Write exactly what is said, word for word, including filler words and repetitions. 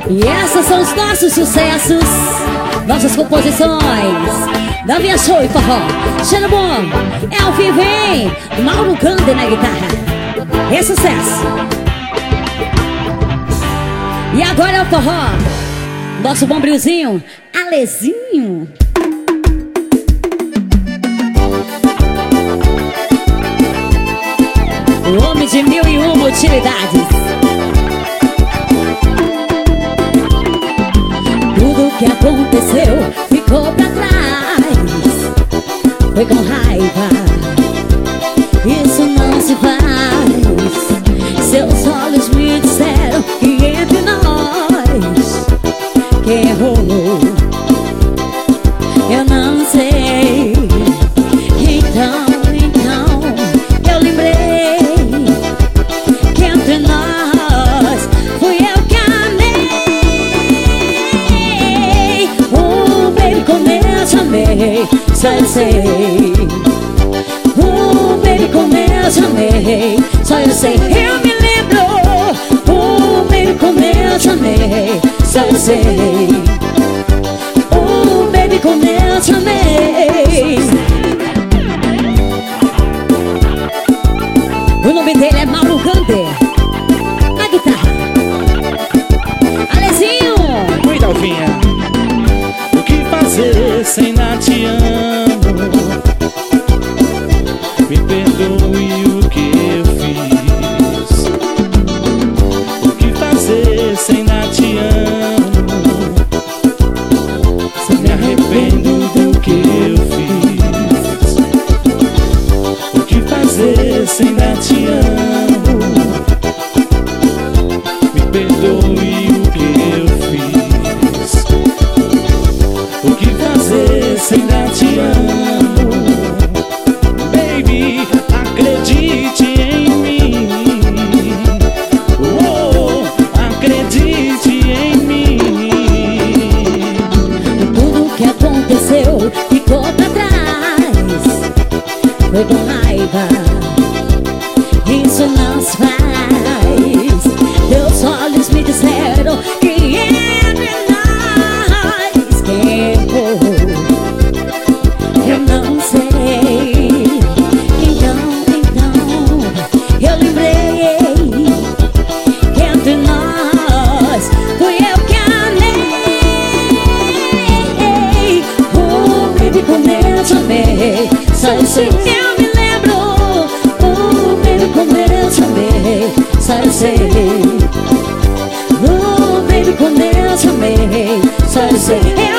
E esses são os nossos sucessos, nossas composições da Via Show e Forró. Cheiro bom, é ao vivo, hein? Mauro Gander na guitarra. É sucesso. E agora é o forró, nosso bombrilzinho, Alezinho. O homem de mil e uma utilidades. Tudo que aconteceu ficou pra trás. Foi com raiva, isso não se faz. Seus olhos me disseram que entre nós quem errou, eu não sei. Então, então eu lembrei que entre nós fui eu que amei. Oh, baby, como eu te amei, só eu sei. Oh, baby, como eu te amei, só eu sei. Eu me lembro. Oh, baby, como eu te amei, só eu sei. Oh, baby, como eu te amei. O nome dele é Mauro Gander na guitarra. Alezinho. Oi, Dalvinha. O que fazer sem nada te amo? Me perdoe o que eu fiz. O que fazer sem nada te amo? Me arrependo do que eu fiz. O que fazer sem nada te amo? Me perdoe o que eu fiz. O que fazer sem nada te amo? Baby, acredite em mim. Oh, acredite em mim. Tudo que aconteceu ficou pra trás. Foi com raiva, isso não se faz. Teus olhos me disseram que entre nós quem errou, eu não sei. Então, então eu lembrei que entre nós fui eu que amei. Oh, baby, como eu te amei, só eu sei. Eu me lembro. Oh, baby, como eu te amei, só eu sei. Oh, baby, como eu te amei, só eu sei. Eu